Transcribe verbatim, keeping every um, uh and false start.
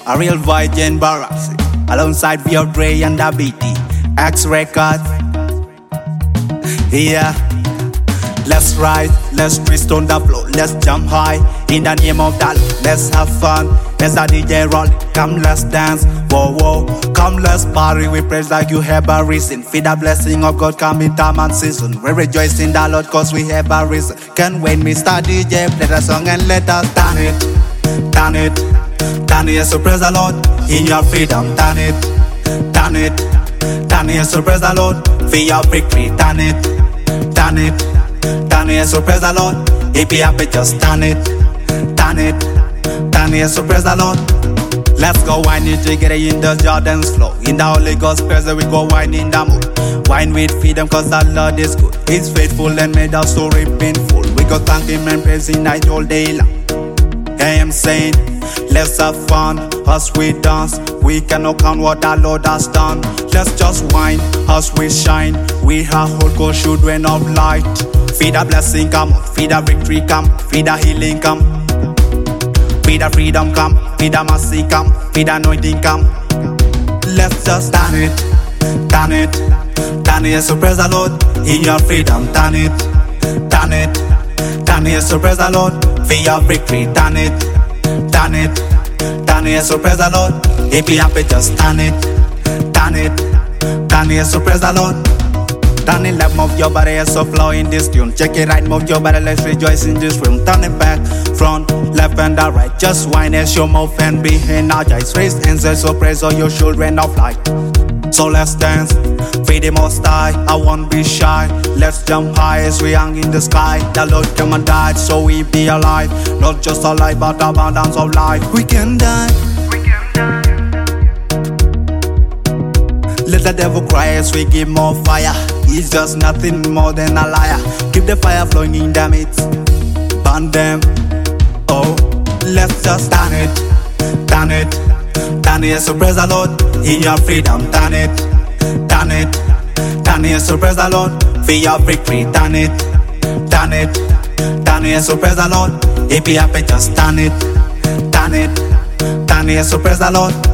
a real Virgin Barracks, alongside Vio Dre and the B T X Records. Yeah, let's ride, let's twist on the floor, let's jump high in the name of that. Let's have fun, let's a D J roll. Come, let's dance, whoa whoa. Come, let's party, we praise like you have a reason. Feel the blessing of God come in time and season. We rejoice in the Lord cause we have a reason. Can't wait, Mister D J, play the song and let us turn it, turn it, turn it. So praise the Lord in your freedom. Turn it, turn it, turn it. So praise the Lord for your victory. Turn it, turn it, turn it. So praise the Lord. If you happy, just turn it, turn it, turn it. So praise the Lord. Let's go wine it together in the Jordan's flow. In the Holy Ghost presence we go wine in the mood. Wine with freedom cause the Lord is good. He's faithful and made our story painful. We go thank him and praise him night all day long. I am saying, let's have fun as we dance. We cannot count what our Lord has done. Let's just wine as we shine. We are whole God children of light. Feed the blessing come, feed the victory come, feed the healing come, feed the freedom come, feed the mercy come, feed the anointing come. Let's just turn it, turn it, turn it. So praise the Lord in your freedom. Turn it, turn it, turn it. So praise the Lord for your victory. Turn it, turn it, turn it. So praise the Lord. If you happy, just turn it, turn it, turn it. So praise the Lord. Turn it left, move your body, so flow in this tune. Check it right, move your body, let's rejoice in this room. Turn it back, front, left and the right. Just whine as your mouth and be energized. Raise hands and so praise all your children of light. So let's dance, feed the Most High. I won't be shy. Let's jump high as we hang in the sky. The Lord came and died, so we be alive. Not just alive, but abundance of life. We can die. We can die. Let the devil cry as we give more fire. He's just nothing more than a liar. Keep the fire flowing in the midst. Burn them. Oh, let's just turn it, turn it, turn it. So praise the Lord in your freedom. Turn it, turn it, turn it. So praise the Lord for your victory. Turn it, turn it, turn it. So praise the Lord. If you happy, just turn it, turn it, turn it. So praise the Lord.